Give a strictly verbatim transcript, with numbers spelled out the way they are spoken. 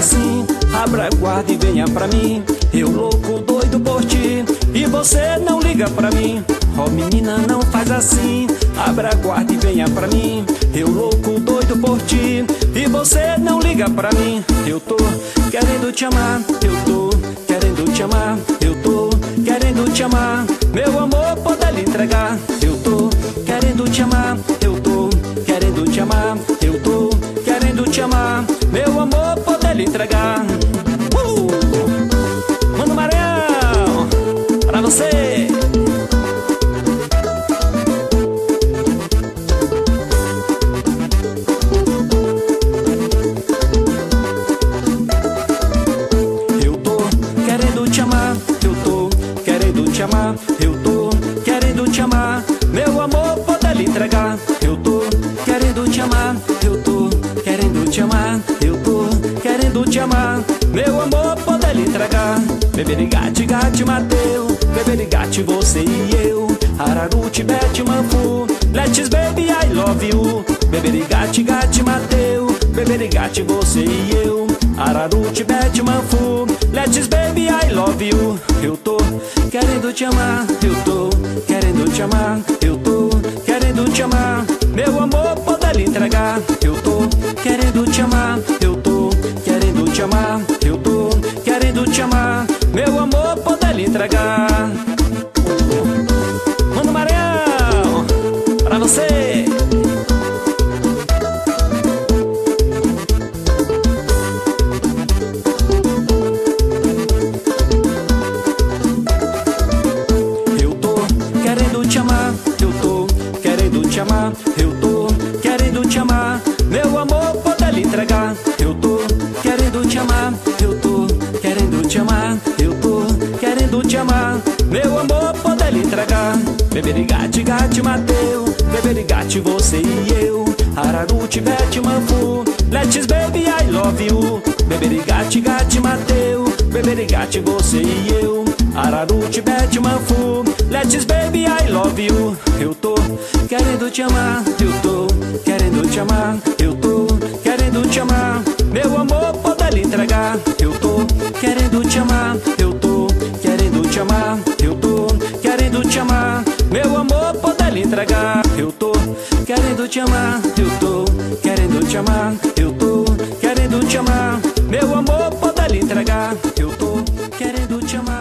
assim, abra a guarda e venha pra mim. Eu louco, doido por ti, e você não liga pra mim. Oh menina, não faz assim, abra a guarda e venha pra mim. Eu louco, doido por ti, e você não liga pra mim. Eu tô querendo te amar, eu tô querendo te amar, eu tô querendo te amar. Meu amor, poder lhe entregar. Eu tô querendo te amar, eu tô querendo te amar, eu tô querendo te amar. Meu amor, poder lhe entregar. uh! Mano Maranhão, pra você. Eu tô querendo te amar, eu tô querendo te amar, eu tô querendo te amar. Meu amor, poder lhe entregar. Eu tô querendo te amar, eu tô querendo te amar, eu tô querendo te amar. Meu amor, poder lhe entregar. Beberigate, gate, Mateu, beberigate, você e eu. Araruti, Bete, Manfu, let's baby, I love you. Beberigate, gate, Mateu, beberigate, você e eu. Araruti, Bete, Manfu, let's baby, I love you. Eu tô querendo te amar, eu tô querendo te amar, eu tô querendo te amar. Meu amor, poder lhe entregar. Eu tô querendo te amar, eu tô querendo te amar, eu tô querendo te amar. Meu amor, poder lhe entregar. Mano Maranhão, pra você. Eu tô querendo te amar, eu tô querendo te amar, eu tô querendo te amar. Meu amor, poder lhe entregar. Eu tô querendo te amar, eu tô querendo te amar, eu tô querendo te amar. Meu amor, poder lhe entregar. Beberigate, gate, Mateu, beberigate, você e eu. Araruti, Bete, Manfu, let's baby, I love you. Beberigate, gate, Mateu, beberigate, você e eu. Araruti, Bete, Manfu, let's baby, I love you. Eu tô querendo te amar, eu tô querendo te amar, eu tô querendo te amar. Meu amor, poder lhe entregar. Eu tô querendo te amar, eu tô querendo te amar, eu tô querendo te amar. Meu amor, poder lhe entregar. Eu tô querendo te amar, eu tô querendo te amar, eu tô querendo te amar. Meu amor, poder lhe entregar. Eu tô querendo te amar.